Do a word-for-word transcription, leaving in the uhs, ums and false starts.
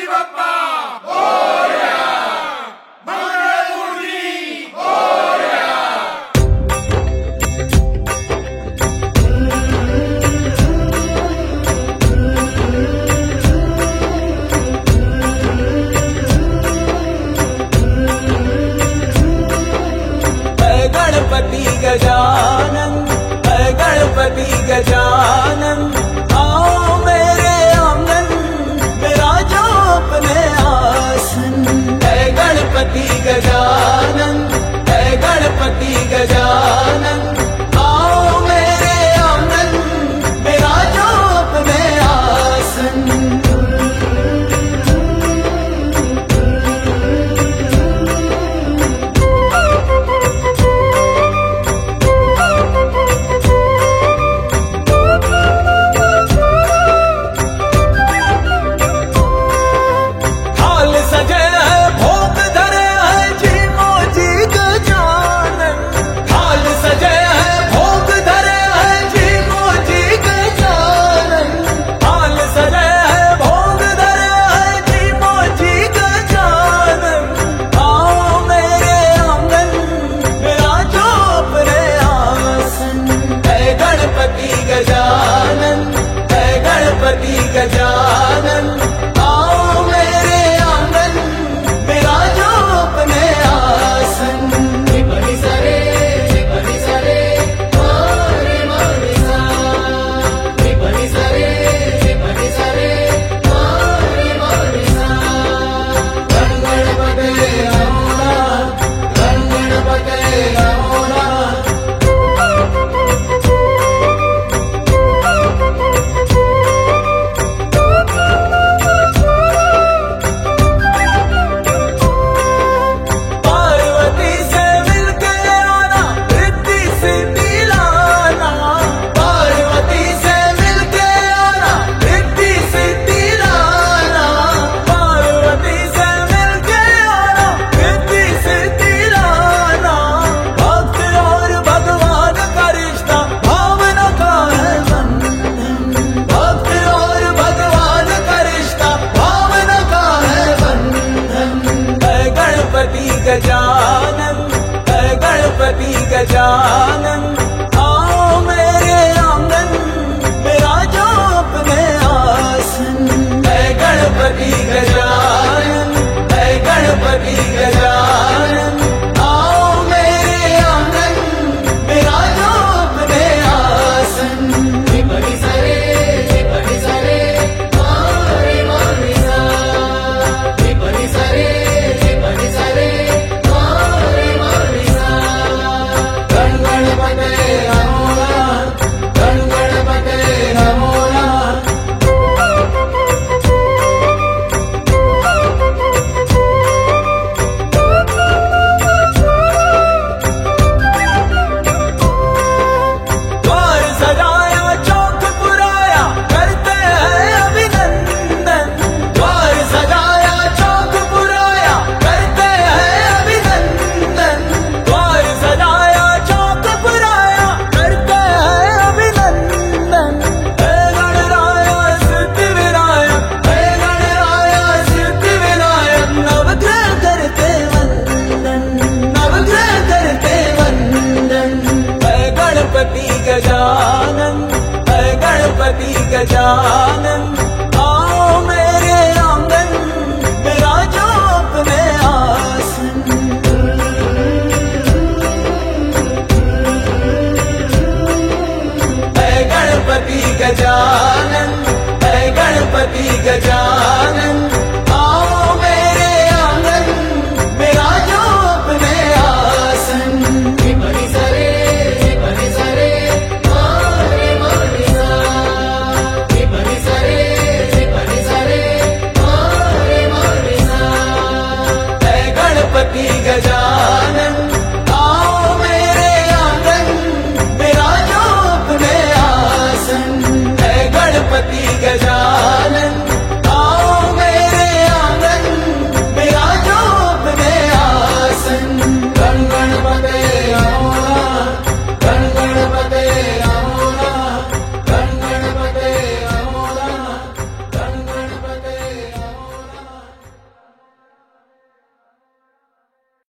बाप्पा मोरया, मंगळमूर्ती मोरया। गणपति गजानन, गणपति गजानन, आओ मेरे आंगन, मेरा जो अपने आसन। गणपति गजानन, गणपति गजानन, आओ मेरे आंगन, मेरा जो अपने आसन। गजानन, आओ मेरे आंगन, मेरा जो अपने आसन। बनी सरे बनी सरे मारे मारे सा, बनी सरे बनी सरे मारे मारे सा। गण गणपते अमोला, गण गणपते अमोला। गजानन, गणपति गजानन, आओ मेरे आंगन, मेरा जो अपने आसन। गणपति गजानन, गणपति गजानन, आओ मेरे आंगन, मेरा जो अपने आसन। बनी सरे बनी सरे मारे मारे सा, बनी सरे बनी सरे मारे मारे सा। गण गणपते अमोला, गण गणपते अमोला। द्वार सजाया चौक पुराया, करते हैं अभिनंदन। द्वार सजाया चौक पुराया, करते हैं अभिनंदन। द्वार सजाया चौक पुराया, करते हैं अभिनंदन। हे गणराया सिद्धि विनायक, हे गणराया सिद्धि विनायक। नवग्रह करते वंदन, नवग्रह करते वंदन। हे गणपति गजानन, हे गणपति गजानन, आओ मेरे आंगन, मेरा जो अपने आसन। हे गणपति गजानन, हे गणपति गजानन, आओ मेरे आंगन, मेरा जो अपने आसन। बनी सरे बनी सरे मारे मारे सा, बनी सरे बनी सरे मारे मारे सा। हे गणपति गजानन, आओ मेरे आंगन, मेरा जो अपने आसन। हे गणपति गजानन।